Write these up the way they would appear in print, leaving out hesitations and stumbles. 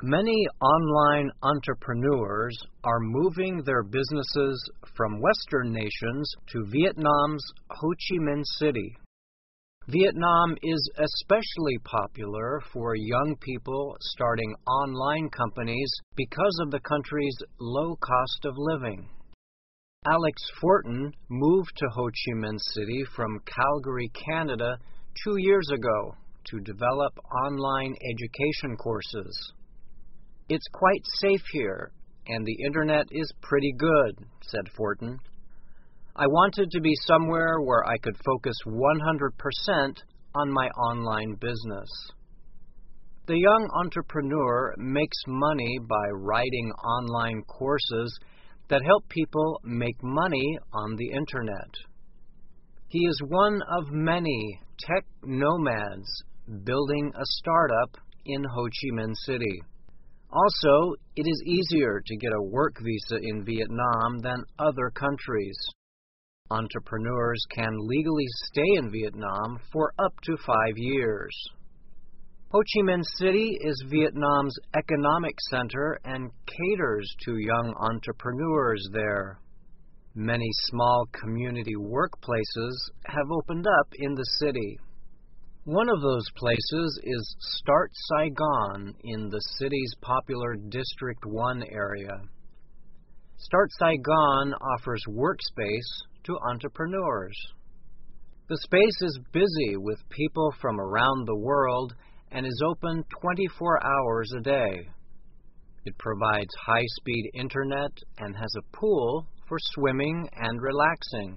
Many online entrepreneurs are moving their businesses from Western nations to Vietnam's Ho Chi Minh City. Vietnam is especially popular for young people starting online companies because of the country's low cost of living. Alex Fortin moved to Ho Chi Minh City from Calgary, Canada, 2 years ago to develop online education courses. "It's quite safe here, and the internet is pretty good," said Fortin. "I wanted to be somewhere where I could focus 100% on my online business." The young entrepreneur makes money by writing online courses that help people make money on the internet. He is one of many tech nomads building a startup in Ho Chi Minh City. Also, it is easier to get a work visa in Vietnam than other countries. Entrepreneurs can legally stay in Vietnam for up to 5 years. Ho Chi Minh City is Vietnam's economic center and caters to young entrepreneurs there. Many small community workplaces have opened up in the city. One of those places is Start Saigon in the city's popular District 1 area. Start Saigon offers workspace to entrepreneurs. The space is busy with people from around the world and is open 24 hours a day. It provides high-speed internet and has a pool for swimming and relaxing.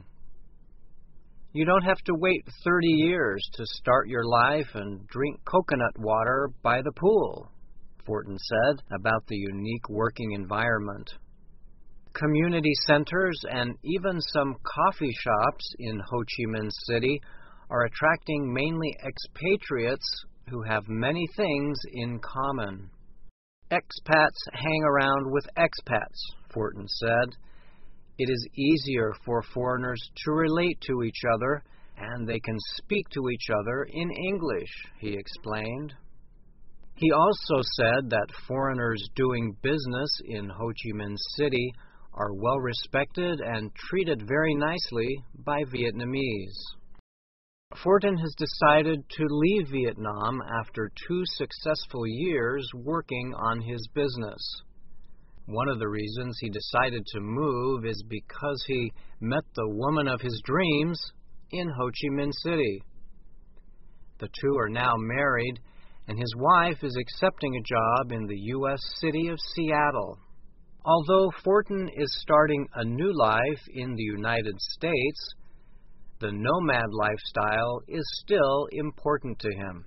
"You don't have to wait 30 years to start your life and drink coconut water by the pool," Fortin said about the unique working environment. Community centers and even some coffee shops in Ho Chi Minh City are attracting mainly expatriates who have many things in common. "Expats hang around with expats," Fortin said. "It is easier for foreigners to relate to each other, and they can speak to each other in English," he explained. He also said that foreigners doing business in Ho Chi Minh City are well respected and treated very nicely by Vietnamese. Fortin has decided to leave Vietnam after 2 successful years working on his business. One of the reasons he decided to move is because he met the woman of his dreams in Ho Chi Minh City. The two are now married, and his wife is accepting a job in the U.S. city of Seattle. Although Fortin is starting a new life in the United States, the nomad lifestyle is still important to him.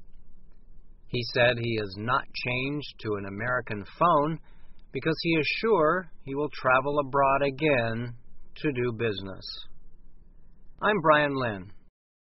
He said he has not changed to an American phone because he is sure he will travel abroad again to do business. I'm Brian Lynn.